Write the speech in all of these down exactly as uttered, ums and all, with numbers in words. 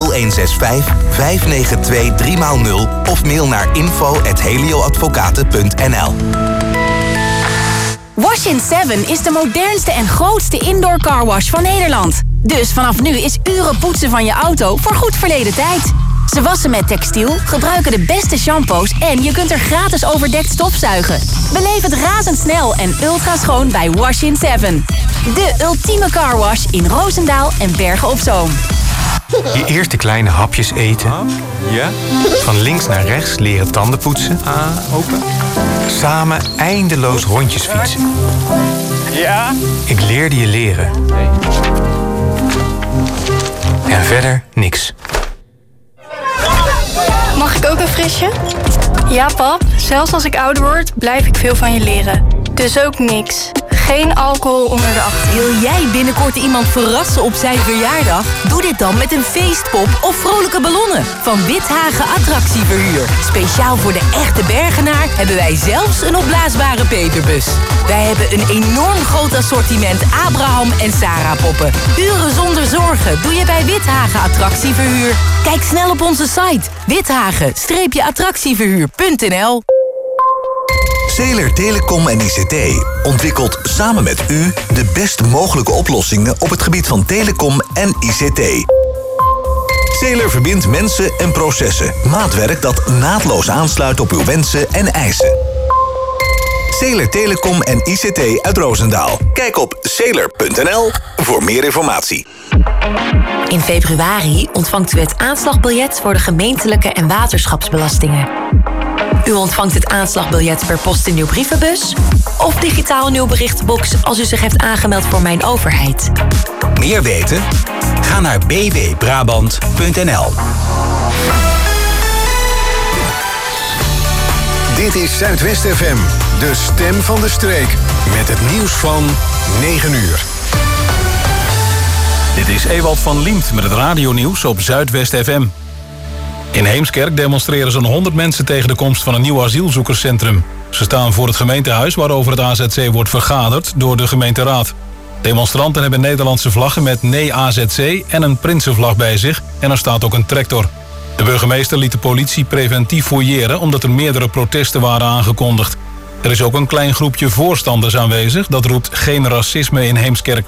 nul een zes vijf vijf negen twee drie nul of mail naar info at helioadvocaten punt n l. Wash in seven is de modernste en grootste indoor carwash van Nederland. Dus vanaf nu is uren poetsen van je auto voor goed verleden tijd. Ze wassen met textiel, gebruiken de beste shampoos en je kunt er gratis overdekt stofzuigen. Beleef het razendsnel en ultra schoon bij Wash in seven. De ultieme carwash in Roosendaal en Bergen op Zoom. Je eerste kleine hapjes eten. Ja? Van links naar rechts leren tanden poetsen. Ah, open. Samen eindeloos rondjes fietsen. Ja? Ik leerde je leren. En verder niks. Mag ik ook een frisje? Ja, pap. Zelfs als ik ouder word, blijf ik veel van je leren. Dus ook niks. Geen alcohol onder de achttien. Wil jij binnenkort iemand verrassen op zijn verjaardag? Doe dit dan met een feestpop of vrolijke ballonnen van Withagen Attractieverhuur. Speciaal voor de echte Bergenaar hebben wij zelfs een opblaasbare peperbus. Wij hebben een enorm groot assortiment Abraham en Sarah poppen. Uren zonder zorgen doe je bij Withagen Attractieverhuur. Kijk snel op onze site withagen attractieverhuur punt n l. Zeeler Telecom en I C T ontwikkelt samen met u de best mogelijke oplossingen op het gebied van telecom en I C T. Zeeler verbindt mensen en processen. Maatwerk dat naadloos aansluit op uw wensen en eisen. Zeeler Telecom en I C T uit Roosendaal. Kijk op zeeler punt n l voor meer informatie. In februari ontvangt u het aanslagbiljet voor de gemeentelijke en waterschapsbelastingen. U ontvangt het aanslagbiljet per post in uw brievenbus of digitaal in uw berichtenbox als u zich heeft aangemeld voor Mijn Overheid. Meer weten? Ga naar b w brabant punt n l. Dit is Zuidwest F M, de stem van de streek. Met het nieuws van negen uur. Dit is Ewald van Liemt met het radionieuws op Zuidwest F M. In Heemskerk demonstreren zo'n honderd mensen tegen de komst van een nieuw asielzoekerscentrum. Ze staan voor het gemeentehuis waarover het A Z C wordt vergaderd door de gemeenteraad. Demonstranten hebben Nederlandse vlaggen met Nee A Z C en een prinsenvlag bij zich en er staat ook een tractor. De burgemeester liet de politie preventief fouilleren omdat er meerdere protesten waren aangekondigd. Er is ook een klein groepje voorstanders aanwezig dat roept geen racisme in Heemskerk.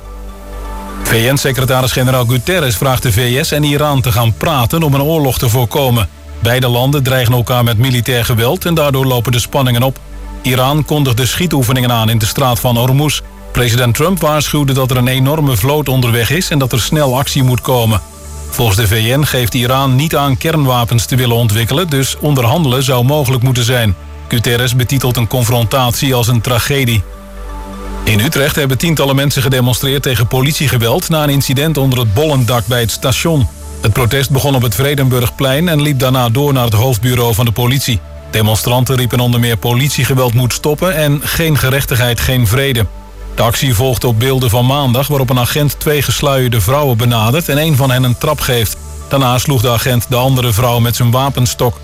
V N-secretaris-generaal Guterres vraagt de V S en Iran te gaan praten om een oorlog te voorkomen. Beide landen dreigen elkaar met militair geweld en daardoor lopen de spanningen op. Iran kondigde schietoefeningen aan in de straat van Hormuz. President Trump waarschuwde dat er een enorme vloot onderweg is en dat er snel actie moet komen. Volgens de V N geeft Iran niet aan kernwapens te willen ontwikkelen, dus onderhandelen zou mogelijk moeten zijn. Guterres betitelt een confrontatie als een tragedie. In Utrecht hebben tientallen mensen gedemonstreerd tegen politiegeweld na een incident onder het bollendak bij het station. Het protest begon op het Vredenburgplein en liep daarna door naar het hoofdbureau van de politie. Demonstranten riepen onder meer politiegeweld moet stoppen en geen gerechtigheid, geen vrede. De actie volgde op beelden van maandag waarop een agent twee gesluierde vrouwen benadert en een van hen een trap geeft. Daarna sloeg de agent de andere vrouw met zijn wapenstok.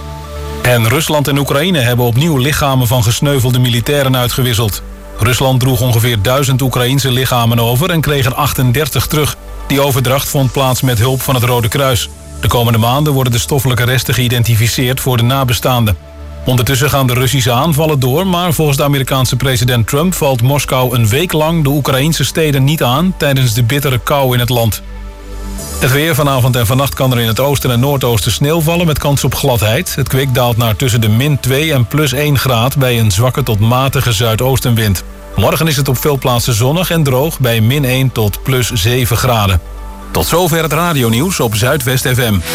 En Rusland en Oekraïne hebben opnieuw lichamen van gesneuvelde militairen uitgewisseld. Rusland droeg ongeveer duizend Oekraïense lichamen over en kreeg er achtendertig terug. Die overdracht vond plaats met hulp van het Rode Kruis. De komende maanden worden de stoffelijke resten geïdentificeerd voor de nabestaanden. Ondertussen gaan de Russische aanvallen door, maar volgens de Amerikaanse president Trump valt Moskou een week lang de Oekraïense steden niet aan tijdens de bittere kou in het land. Het weer vanavond en vannacht kan er in het oosten en noordoosten sneeuw vallen met kans op gladheid. Het kwik daalt naar tussen de min twee en plus één graad bij een zwakke tot matige zuidoostenwind. Morgen is het op veel plaatsen zonnig en droog bij min één tot plus zeven graden. Tot zover het radionieuws op Zuidwest F M.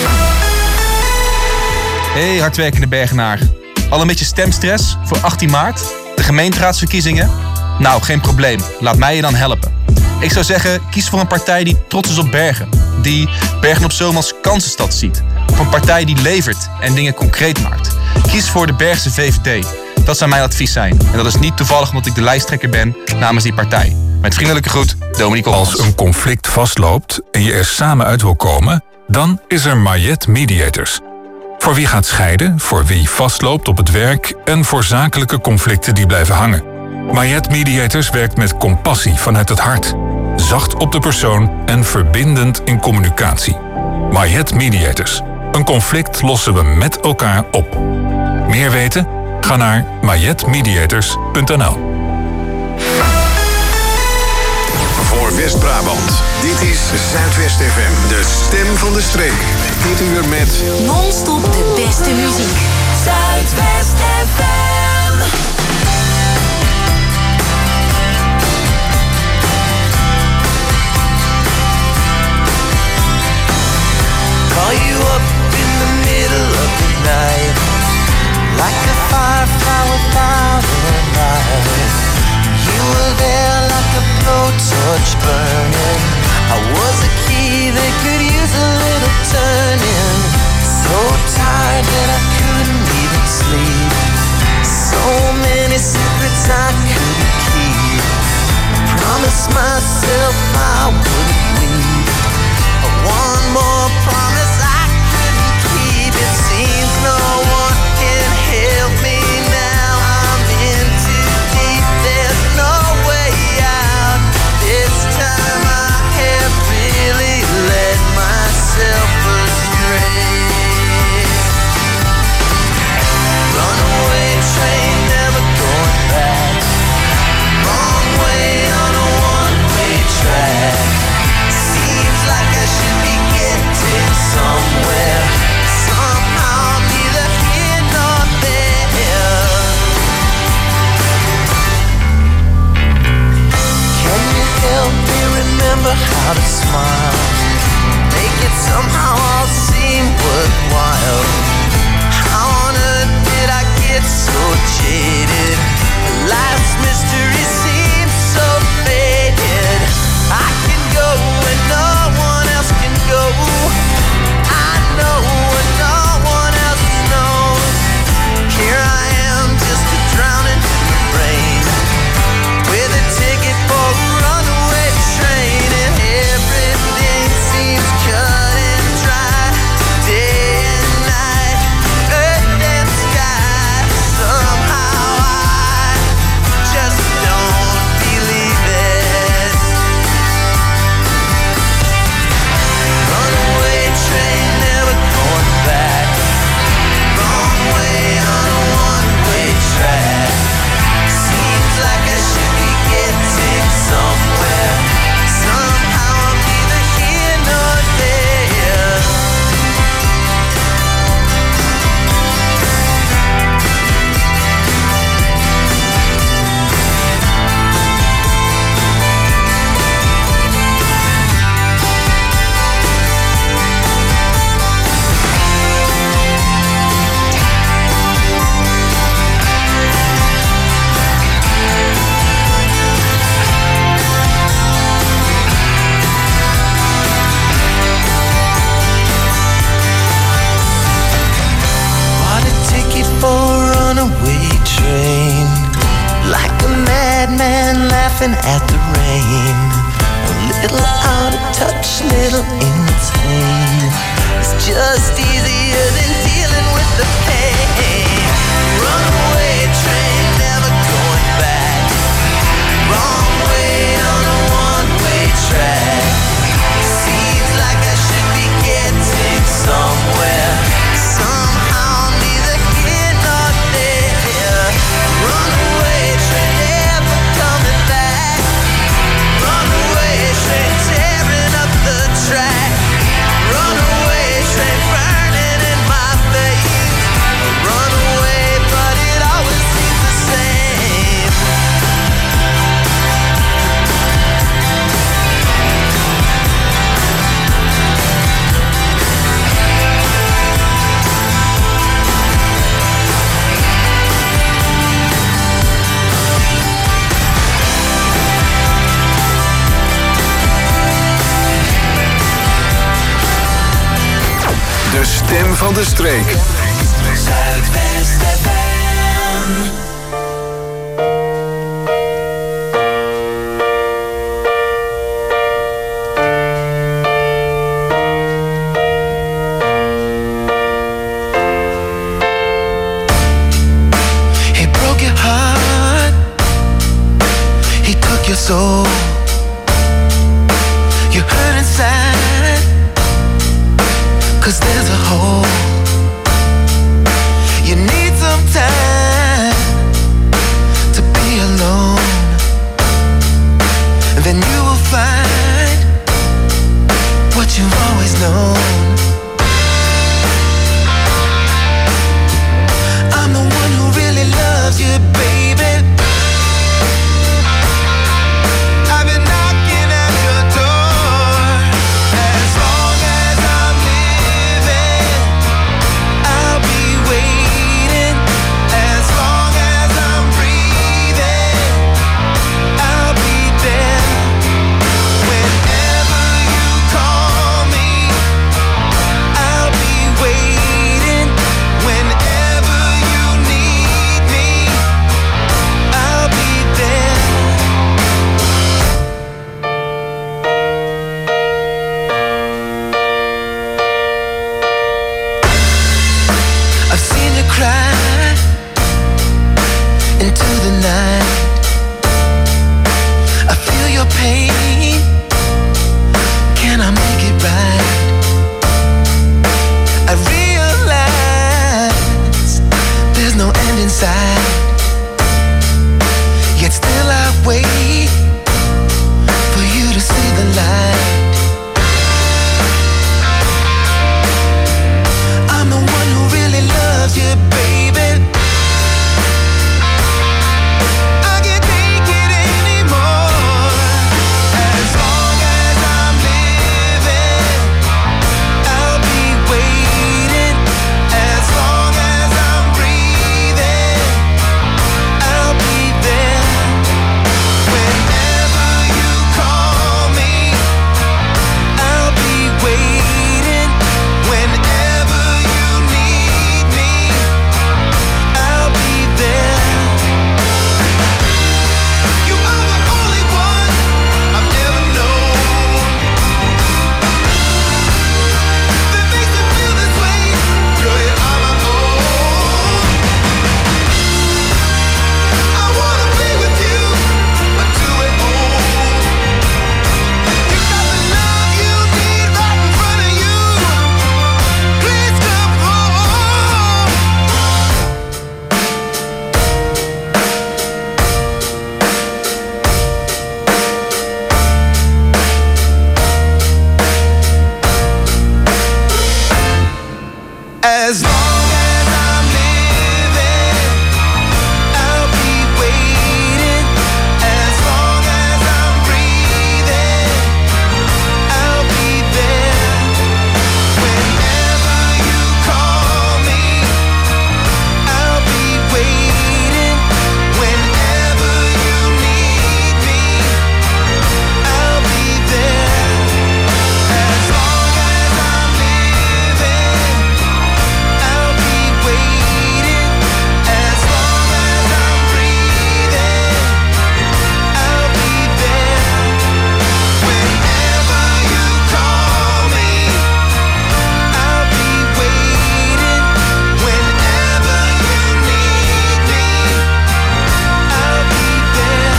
Hey hardwerkende Bergenaar. Al een beetje stemstress voor achttien maart? De gemeenteraadsverkiezingen? Nou, geen probleem. Laat mij je dan helpen. Ik zou zeggen, kies voor een partij die trots is op Bergen. Die Bergen op Zoom als kansenstad ziet. Of een partij die levert en dingen concreet maakt. Kies voor de Bergse V V D. Dat zou mijn advies zijn. En dat is niet toevallig omdat ik de lijsttrekker ben namens die partij. Met vriendelijke groet, Dominique Olmans. Als een conflict vastloopt en je er samen uit wil komen, dan is er Mayet Mediators. Voor wie gaat scheiden, voor wie vastloopt op het werk en voor zakelijke conflicten die blijven hangen. Mayet Mediators werkt met compassie vanuit het hart. Zacht op de persoon en verbindend in communicatie. Mayet Mediators. Een conflict lossen we met elkaar op. Meer weten? Ga naar mayet mediators punt n l. Voor West-Brabant. Dit is Zuidwest F M, de stem van de streek. Dit uur met non-stop de beste muziek. Zuidwest F M. Call you up in the middle of the night, like a firefly without a light. You were there like a blowtorch burning. I was a key that could use a little turning. So tired that I couldn't even sleep. So many secrets I couldn't keep. Promised myself I wouldn't leave. One more promise I couldn't keep. It seems no one can help me now. I'm in too deep, there's no way out. This time I have really led myself astray. Runaway train, never going back. Wrong way on a one-way track. Seems like I should be getting somewhere. Somehow I'm neither here nor there. Can you help me remember how to smile? Make it somehow all seem worthwhile. How on earth did I get so jaded? Life's mystery seems so faded. I can go when no one else can go. I know when no one else knows. Here I am, just a drowning in the rain, with a ticket for a runaway train, and everything seems cut and dry. Day and night, earth and sky. Somehow I just don't believe it. Runaway train, never going back. Wrong way on a one-way track. Seems like I should be getting somewhere. Somehow I'm neither here nor there. Bought a ticket for a runaway train, like a madman laughing at the rain. A little out of touch, little insane. It's just easier than dealing with the pain. Runaway train, never going back. Wrong way on a one-way track. Seems like I should be getting somewhere. Somehow neither here nor there. Runaway train, never coming back. Runaway train, tearing up the track. Runaway train, burning in my veins. Runaway, but it always seems the same. de stem van de streek. Zuidwest F M. Your soul, you hurt inside. there's a hole. You need some time to be alone, and then you will find what you've always known. I'm the one who really loves you, baby. I've been knocking at your door. As long as I'm living, I'll be waiting. As long as I'm breathing, I'll be there. Whenever you call me, I'll be waiting. Whenever you need me, I'll be there. I've seen you cry into the night. I feel your pain. Can I make it right? I realize there's no end in sight. Yet still I wait for you to see the light. I'm the one who really loves you, baby. I can't take it anymore. As long as I'm living, I'll be waiting. As long as I'm breathing, I'll be there. Whenever you call me, I'll be waiting. Whenever you need me, I'll be there. You are the only one I've ever known that makes me feel this way. Girl, you're on my own. I wanna be with you until we're old. You got the love you need right in front of you. Please come home. As long as I'm living, I'll be waiting. As long as I'm breathing, I'll be there. Whenever you call me, I'll be waiting. Whenever you need me, I'll be there. As long as I'm living, I'll be waiting. As long as I'm breathing, I'll be there. Whenever you call me, I'll be waiting. Whenever you need me, I'll be there.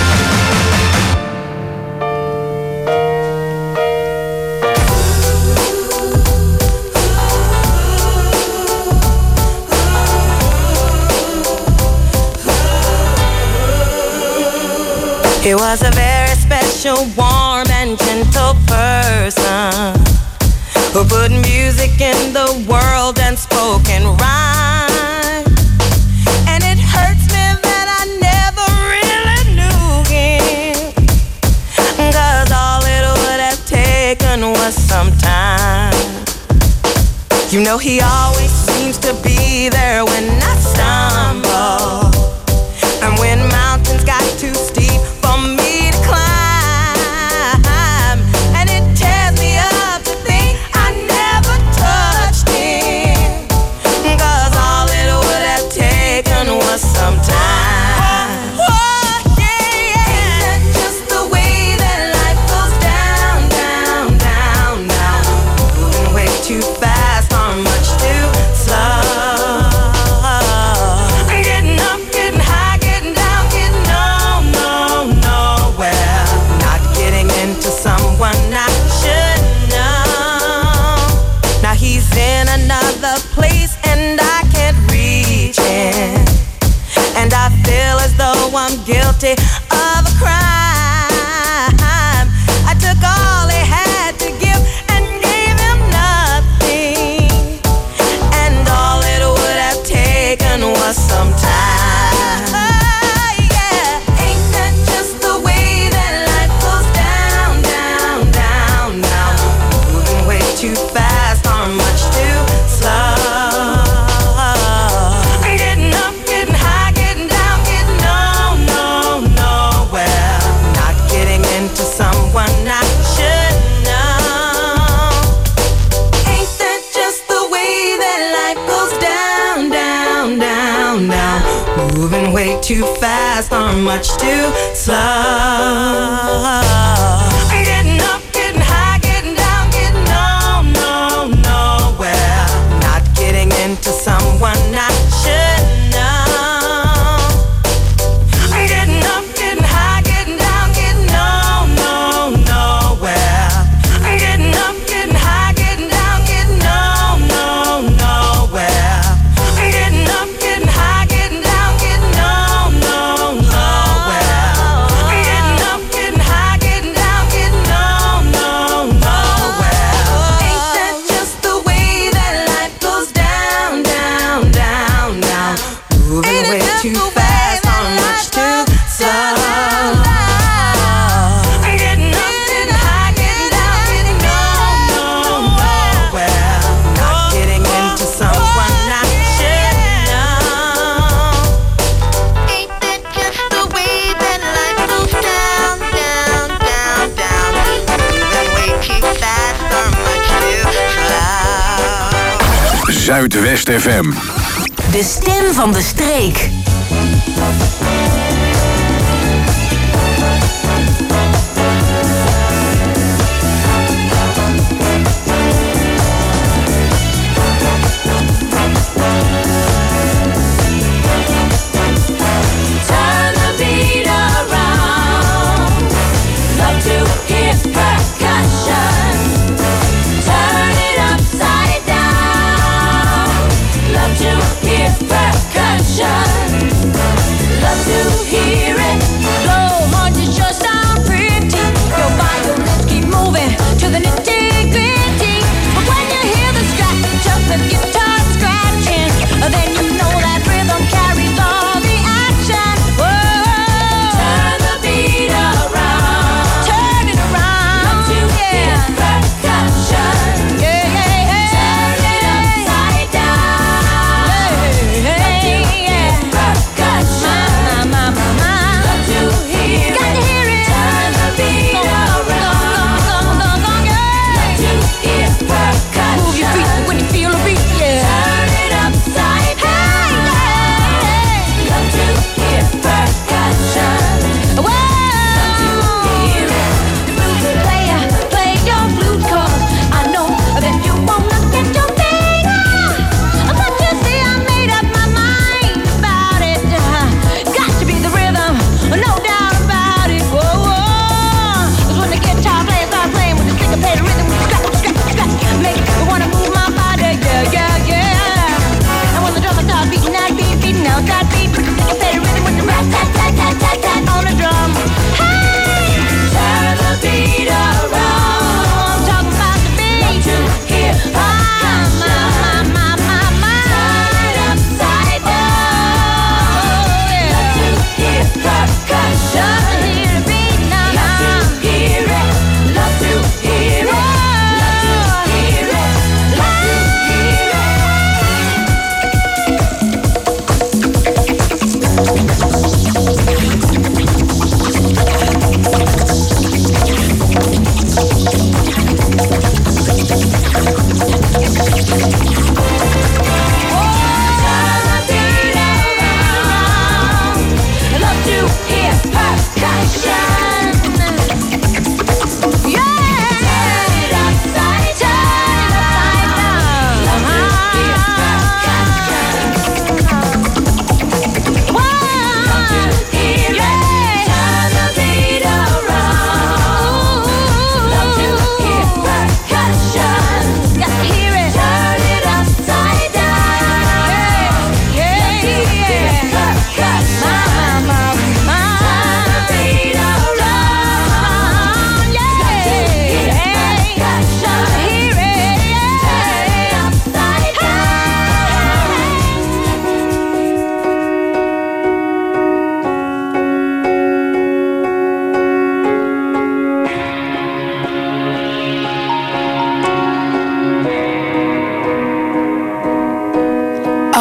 He was a very special, warm and gentle person who put music in the world and spoke in rhyme. And it hurts me that I never really knew him, 'cause all it would have taken was some time. You know he always seems to be there when I stumble, and when mountains got too steep for me to climb. And it tears me up to think I never touched him, 'cause all it would have taken was some time. Oh, yeah, yeah. Ain't that just the way that life goes down, down, down, down? Moving way too fast or much too slow. Getting up, getting high, getting down, getting no, no, nowhere. Not getting into someone I should know. Now he's another place and I can't reach it. And I feel as though I'm guilty of a crime. I took all he had to give and gave him nothing. And all it would have taken was some time. Oh, yeah. Ain't that just the way that life goes down, down, down, down? Moving way too fast or much too slow. Getting up, getting high, getting down, getting no, no, nowhere. Not getting into someone I should know. Ain't that just the way that life goes down, down, down, down? Moving way too fast or much too slow. Getting up, getting high, getting down, getting no, no, nowhere. Not getting into someone I should know. Getting up, getting high, getting down, getting no, no, nowhere. Getting up, getting high, getting down, getting no, no, nowhere. Getting up, getting high, getting down, getting no, no, nowhere. Getting up, getting high, getting down, getting no, no, nowhere. Ain't that just the way that life goes down, down, down, down? Moving way too fast or much too slow. Getting up, getting high, getting down, getting no, no, nowhere. Not getting into someone I should know. Ain't that just the way that life goes down, down, down, down? Moving way too fast or much too slow. Zuidwest F M. De stem van de streek. Turn the beat around. Love to hear percussion. Turn it upside down. Love to hear percussion.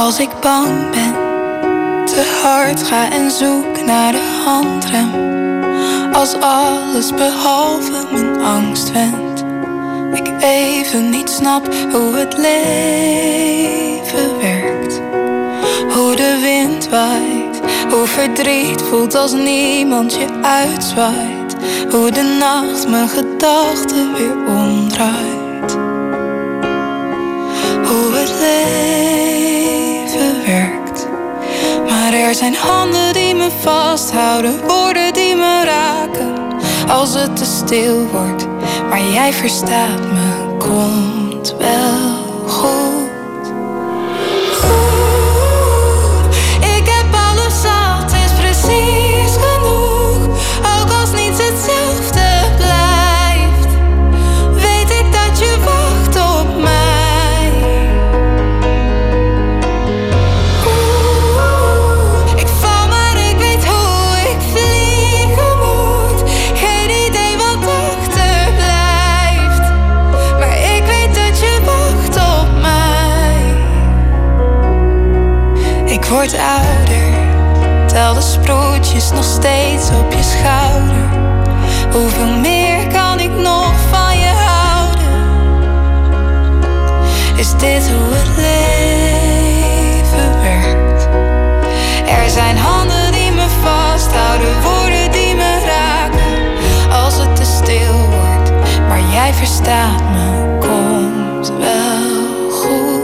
Als ik bang ben, te hard ga en zoek naar de handrem. Als alles behalve mijn angst wendt. Ik even niet snap hoe het leven werkt. Hoe de wind waait, hoe verdriet voelt als niemand je uitzwaait. Hoe de nacht mijn gedachten weer omdraait. Hoe het leven werkt. Maar er zijn handen die me vasthouden, woorden die me raken. Als het te stil wordt, maar jij verstaat me, komt wel goed. Ik word ouder, tel de sproetjes nog steeds op je schouder. Hoeveel meer kan ik nog van je houden? Is dit hoe het leven werkt? Er zijn handen die me vasthouden, woorden die me raken. Als het te stil wordt, maar jij verstaat me, komt wel goed.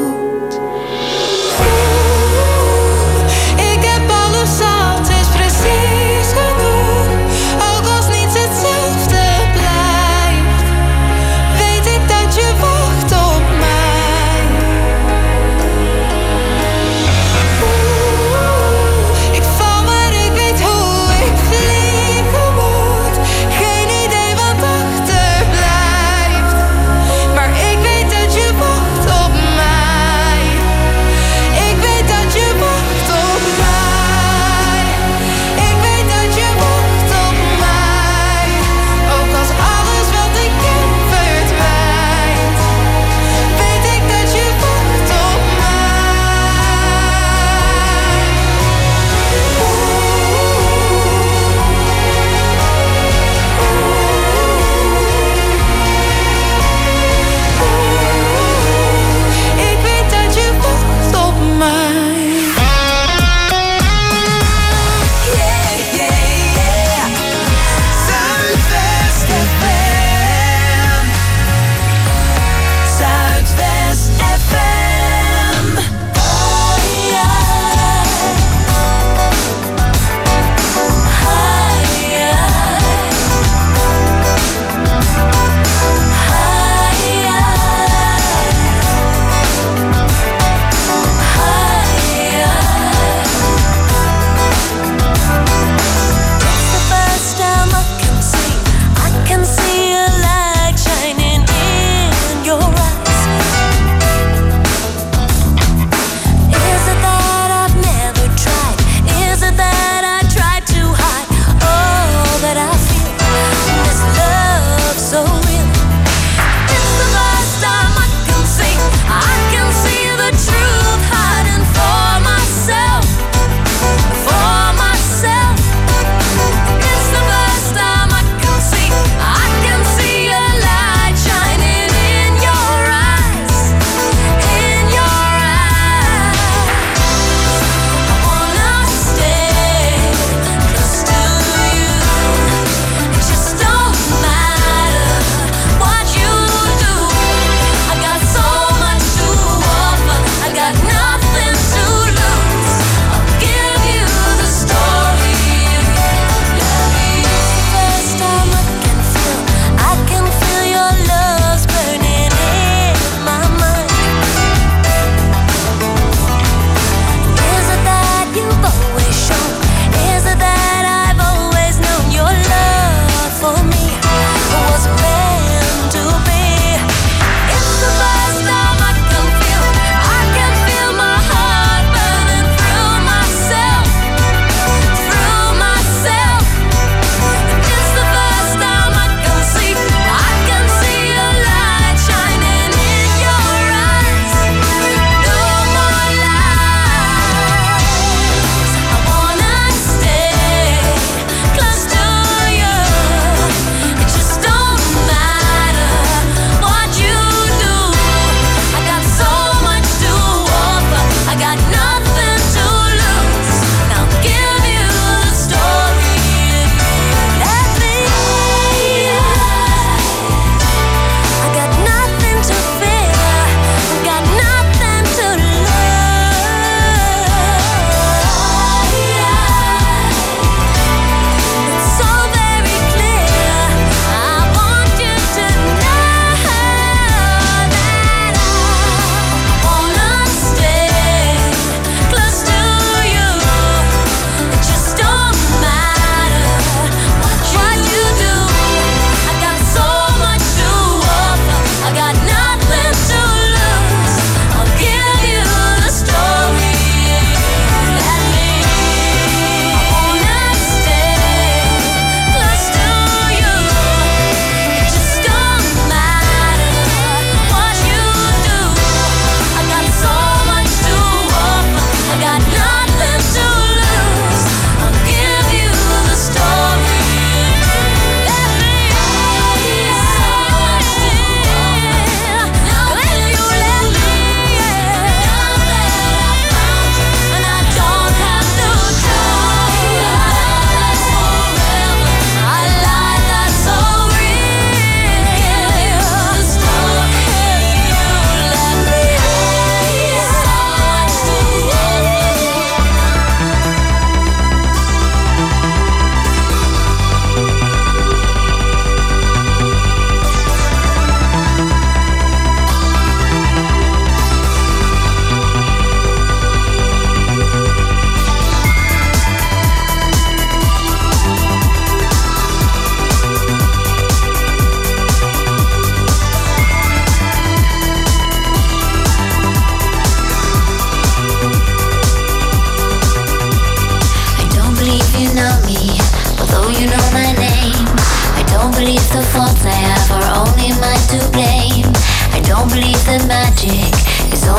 Geen idee wat achterblijft, maar ik weet dat je wacht.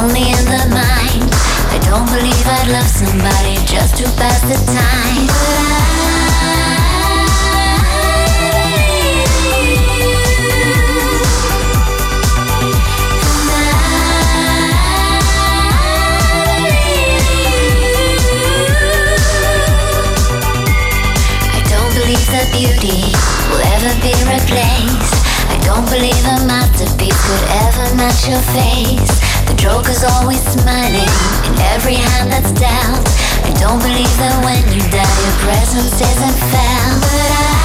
only in the mind. I don't believe I'd love somebody just to pass the time. That beauty will ever be replaced. I don't believe a masterpiece could ever match your face. The joker's always smiling in every hand that's dealt. I don't believe that when you die your presence isn't felt. But I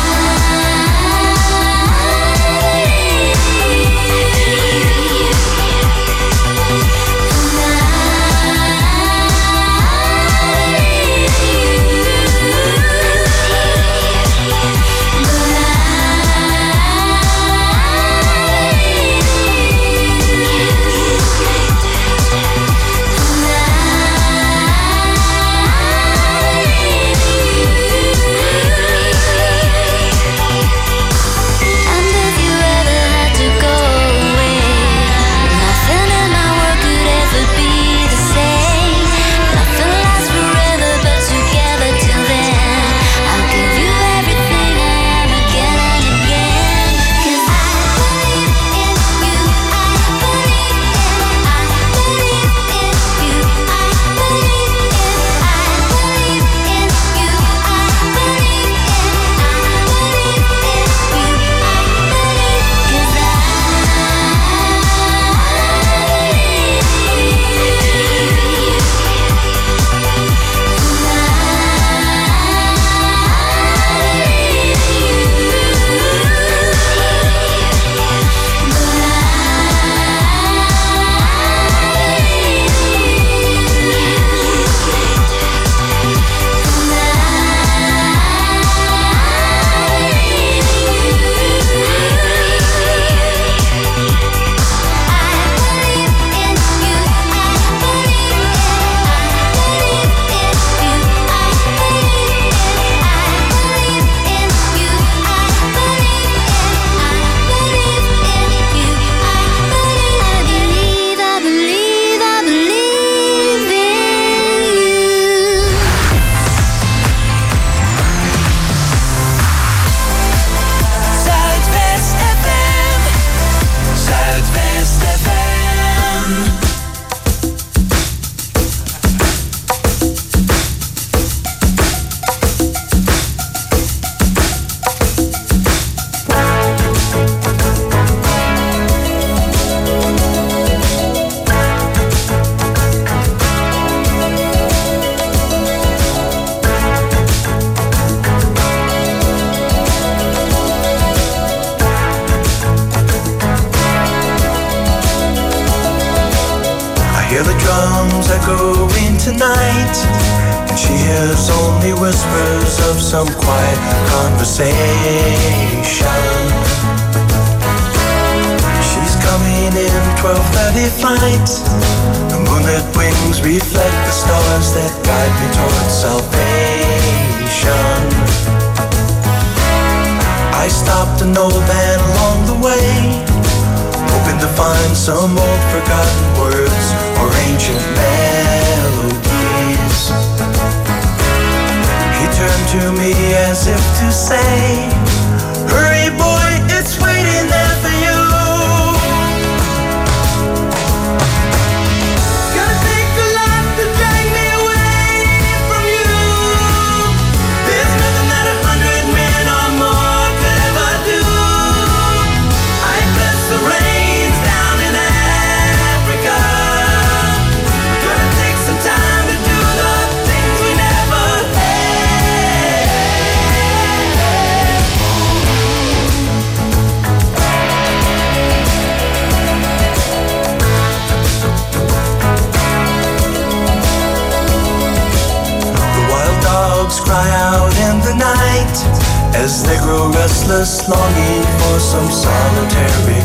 longing for some solitary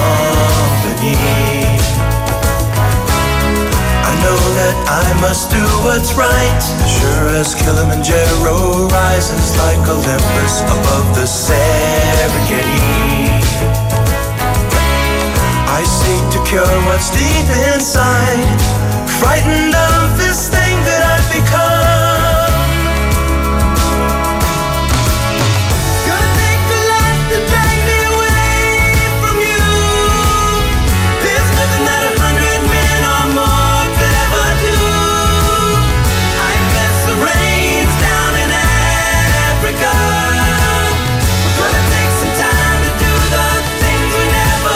company. I know that I must do what's right, sure as Kilimanjaro rises like Olympus above the Serengeti. I see seek to cure what's deep inside. Frightened of this thing that I've become. Gonna take a lot to drag me away from you. There's nothing that a hundred men or more could ever do. I guess the rain's down in Africa. We're gonna take some time to do the things we never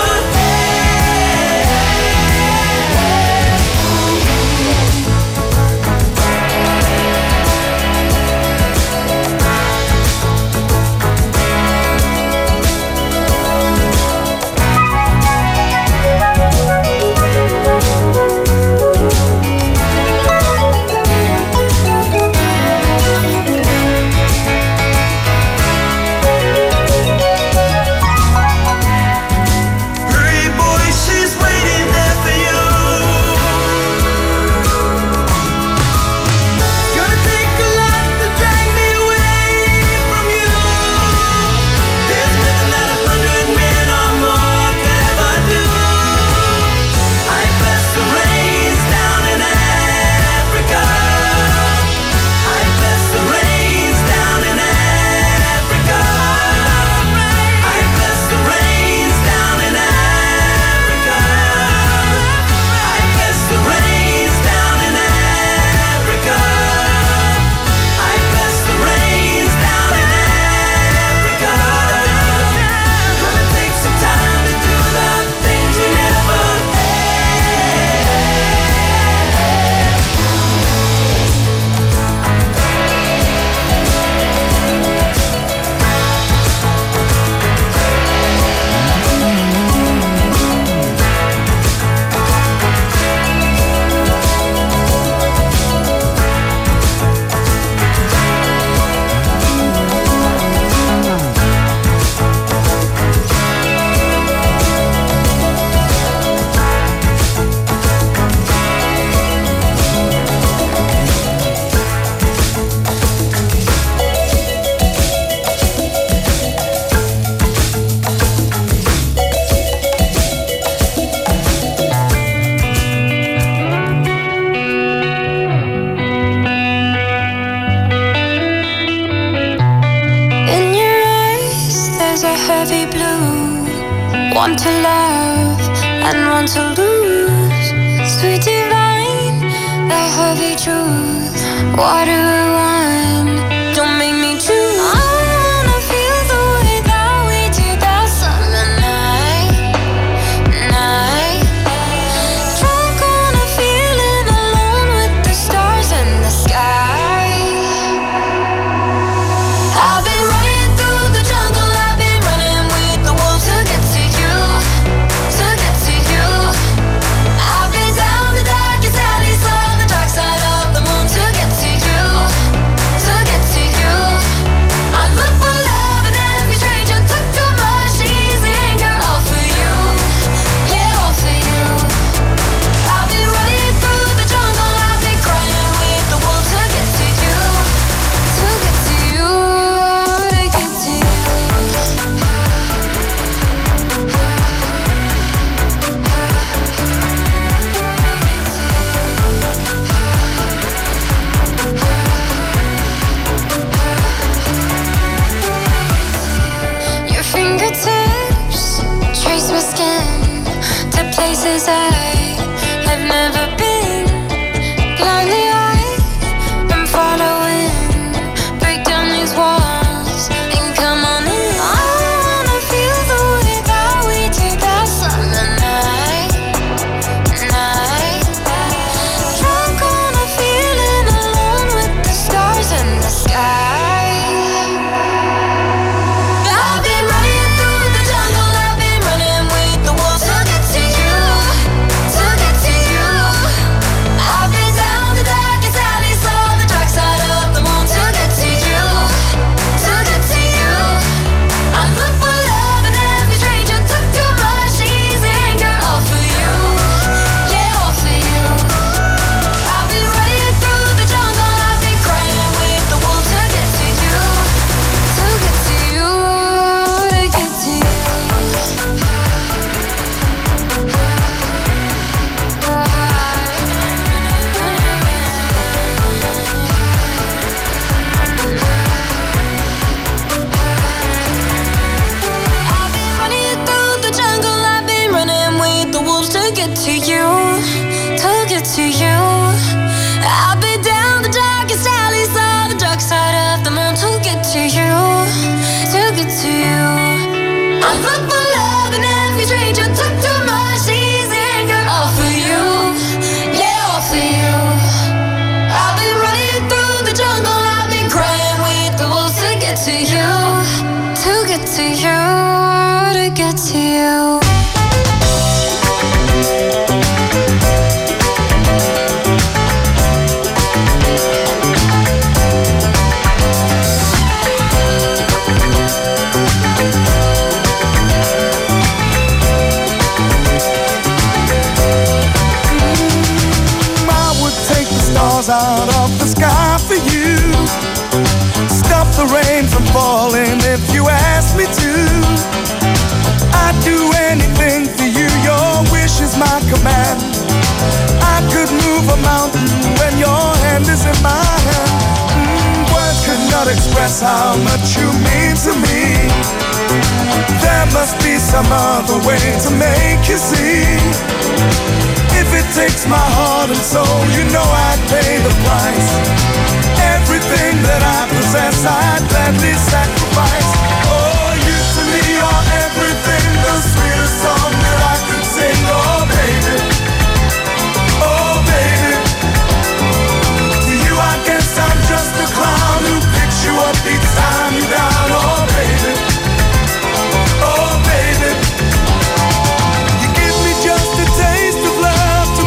want to love and want to lose. Sweet divine, the heavy truth. What do I want? Don't make me choose. I wanna feel the way that we did that summer night, night. Drunk on a feeling alone with the stars in the sky. I've been running through the jungle, I've been running with the wolves to get to you, to get to you. I've been down the darkest alleys on the dark side of the moon to get to you. to you. I'll be down the darkest alleys of the dark side of the moon to get to you, to get to you. I'm up for love and every stranger took too much easy anger. All for you, yeah, all for you. I'll be running through the jungle, I'll be crying with the wolves to get to you, to get to you, to get to you. Out of the sky for you, stop the rain from falling if you ask me to. I'd do anything for you, your wish is my command. I could move a mountain when your hand is in my hand. Mm, words could not express how much you mean to me. There must be some other way to make you see. If it takes my heart and soul, you know I'd pay the price. Everything that I possess, I'd gladly sacrifice. Oh, you to me are everything, the sweetest song that I could sing. Oh, baby, oh, baby. To you I guess I'm just a clown who picks you up each time you down. Oh, baby, oh, baby. You give me just a taste of love.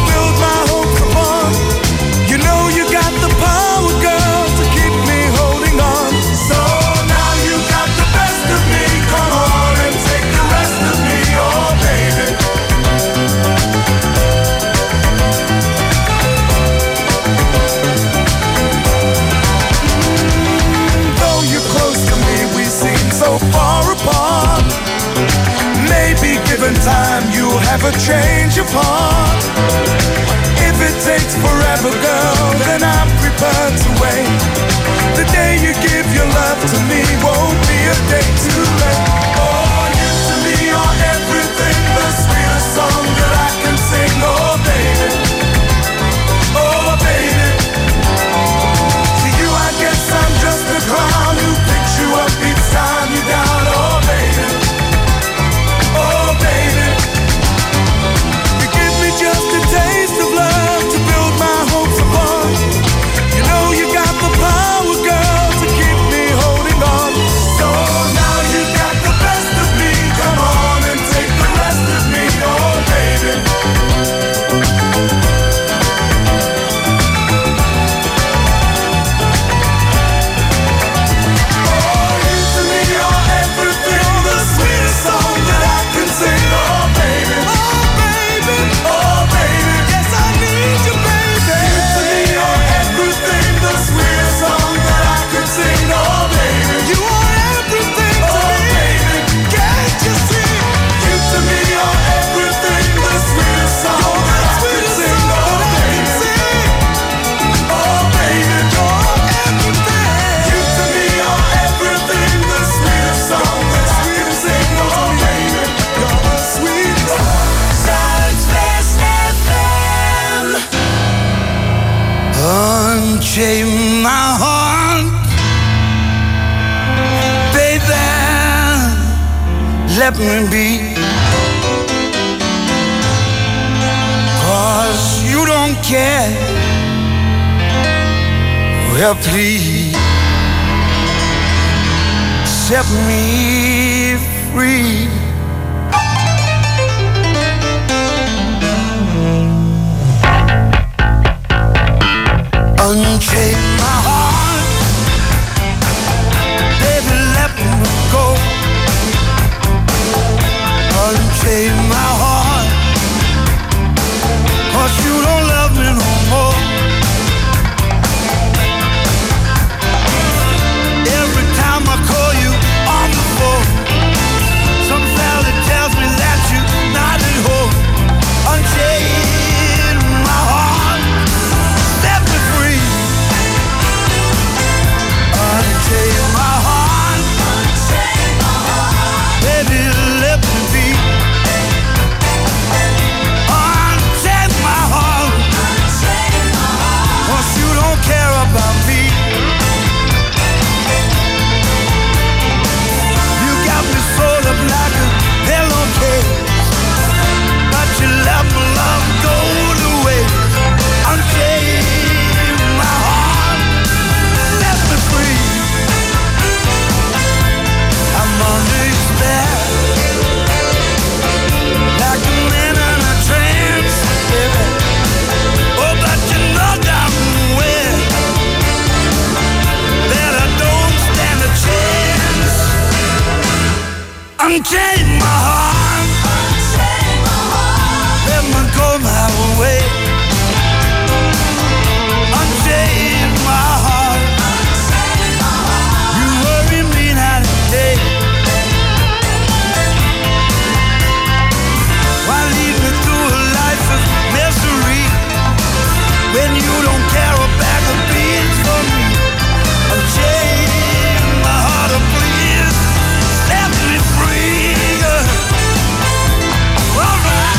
Time you'll have a change of heart. If it takes forever, girl, then I'm prepared to wait. The day you give your love to me won't be a day too late. Oh, you to me are everything, the sweetest song that I can sing. Oh, baby, oh, baby. To you I guess I'm just a clown who picks you up each time you down. Oh, baby, oh, baby. You give me just a taste of love to build my hopes upon. You know you got the power, girl, to keep me holding on. So now you got the best of me. Come on and take the rest of me. Oh, baby. Oh, you to me are everything, the sweetest song that I can sing. Oh, baby. Oh, baby. Oh, baby. Yes, I need you, baby. You to me are everything, the sweetest song that I can sing. Oh, baby. You are everything to oh, me. Baby. Can't you see? You to me are everything, the sweetest song that I can sing. Oh, baby. Oh, baby. You're everything. You to me are everything, the sweetest song that I can sing. Oh, baby. You're the sweetest. Zuidwest F M. Unchain my heart, baby. Let me be. 'Cause you don't care. Well, please set me free. Unchain my heart, baby, let me go. Unchain my heart, 'cause you don't love me no more. Every time I call you on the phone, something Unchain my heart. Let me go my way. Unchain my heart. You worry me night and day. Why lead me through a life of misery when you don't care a bag of beans for me? Unchain my heart, oh please set me free. All right.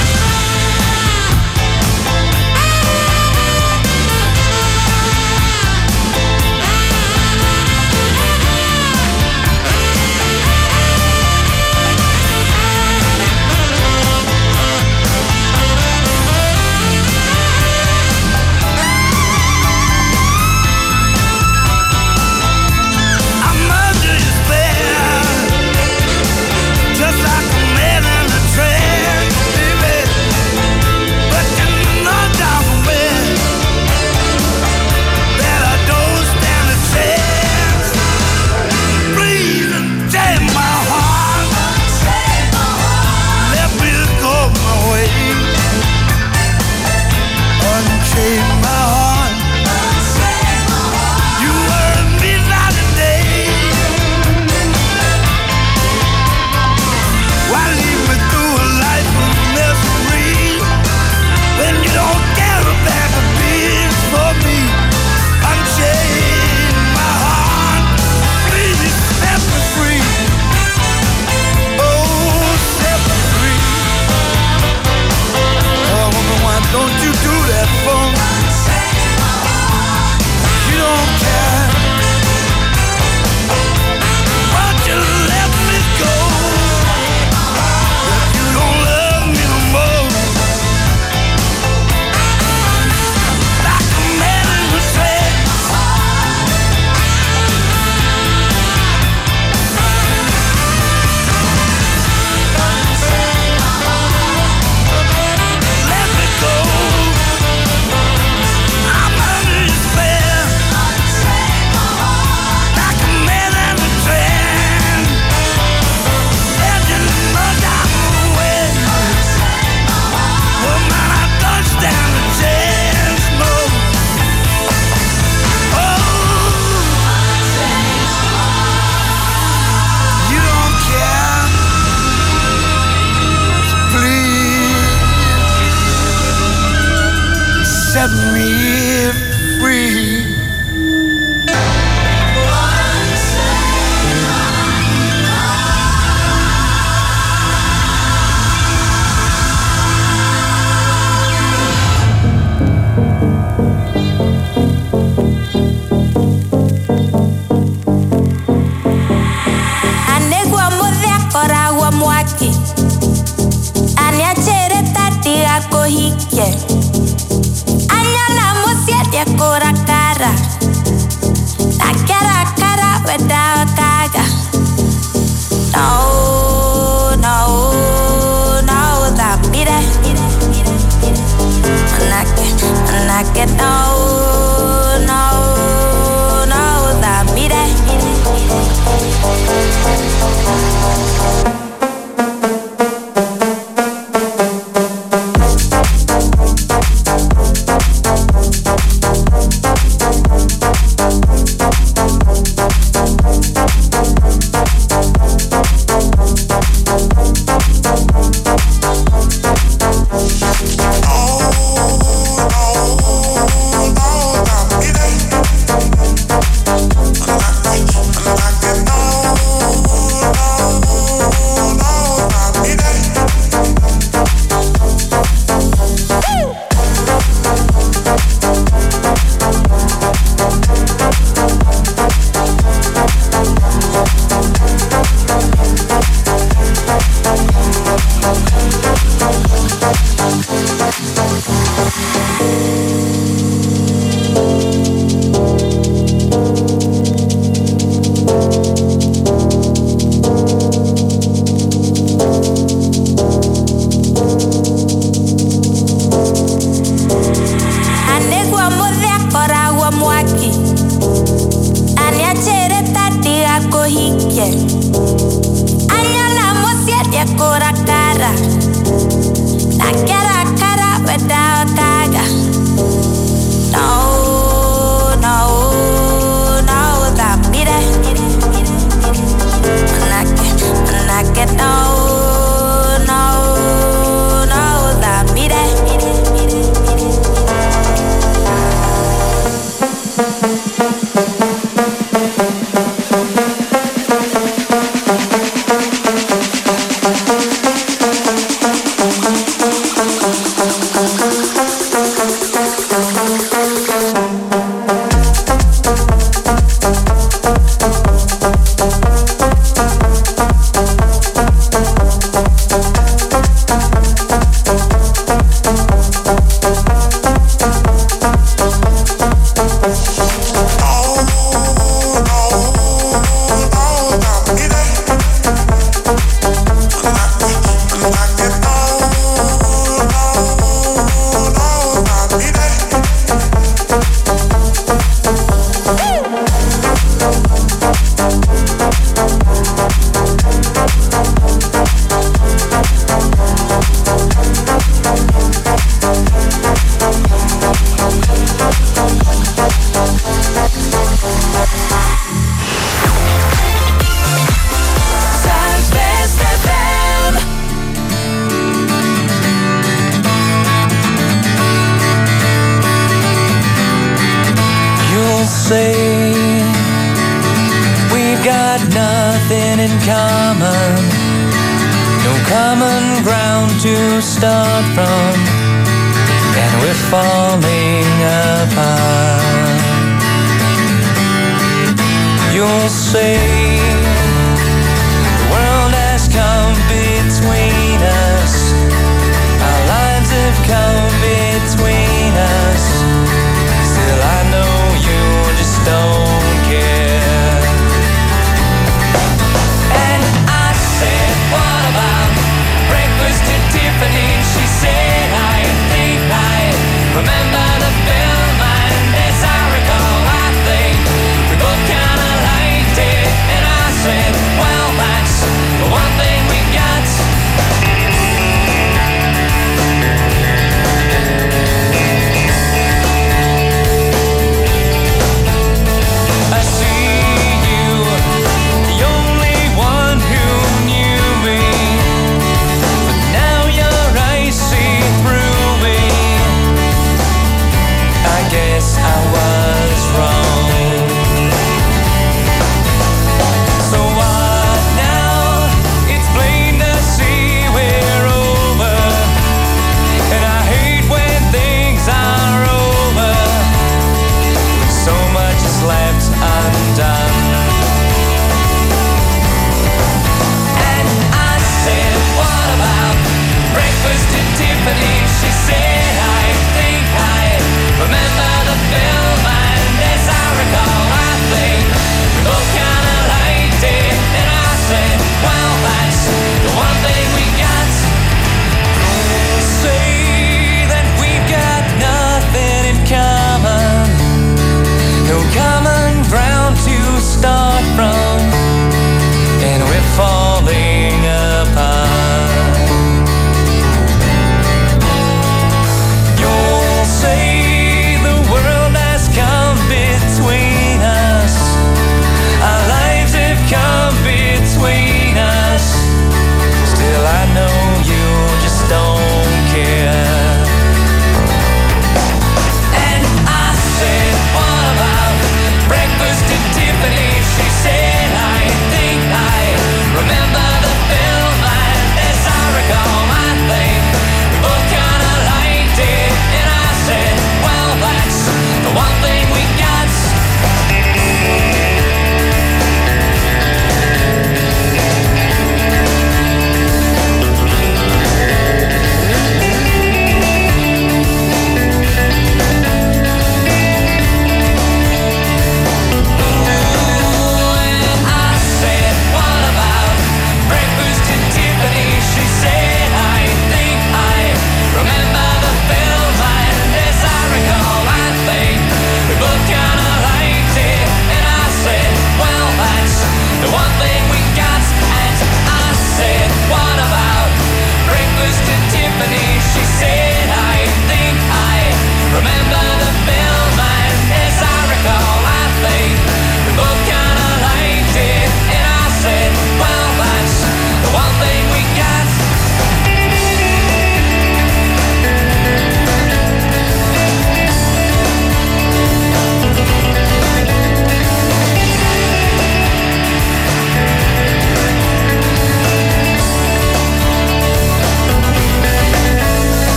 Set me free. Anegua modea koragua mwaki. Aniachere tatiga kohike. Anyana musia dia korakar. in common, no common ground to start from, and we're falling apart. You'll say the world has come between us, our lives have come between us. Still I know you just don't care. And I said, what about breakfast at Tiffany? She said, I think I remember the bell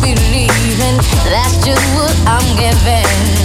you leaving. That's just what I'm giving.